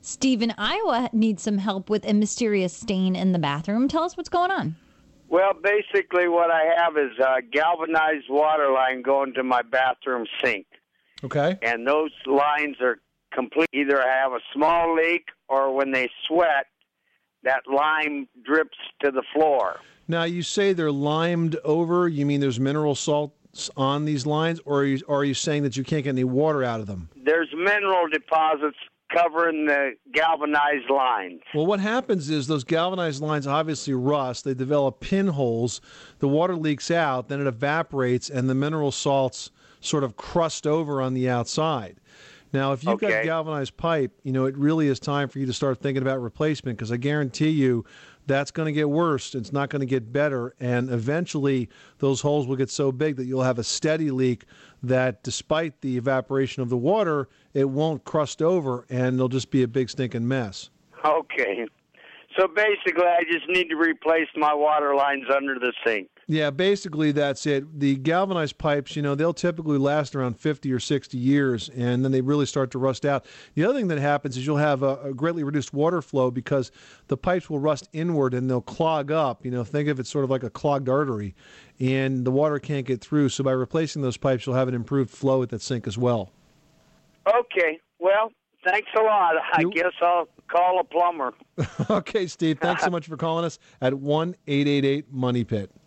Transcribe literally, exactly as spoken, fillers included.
Steve in Iowa needs some help with a mysterious stain in the bathroom. Tell us what's going on. Well, basically what I have is a galvanized water line going to my bathroom sink. Okay. And those lines are complete. Either I have a small leak or when they sweat, that lime drips to the floor. Now, you say they're limed over. You mean there's mineral salts on these lines, or are you, or are you saying that you can't get any water out of them? There's mineral deposits covering the galvanized lines. Well, what happens is those galvanized lines obviously rust. They develop pinholes. The water leaks out, then it evaporates, and the mineral salts sort of crust over on the outside. Now, if you've Okay. got galvanized pipe, you know, it really is time for you to start thinking about replacement, because I guarantee you that's going to get worse. It's not going to get better. And eventually those holes will get so big that you'll have a steady leak that despite the evaporation of the water, it won't crust over and there'll just be a big stinking mess. Okay. So basically, I just need to replace my water lines under the sink. Yeah, basically that's it. The galvanized pipes, you know, they'll typically last around fifty or sixty years, and then they really start to rust out. The other thing that happens is you'll have a, a greatly reduced water flow because the pipes will rust inward and they'll clog up. You know, think of it sort of like a clogged artery, and the water can't get through. So by replacing those pipes, you'll have an improved flow at that sink as well. Okay. Well, thanks a lot. I You- guess I'll call a plumber. Okay, Steve, thanks so much for calling us at one eight eight eight Money Pit.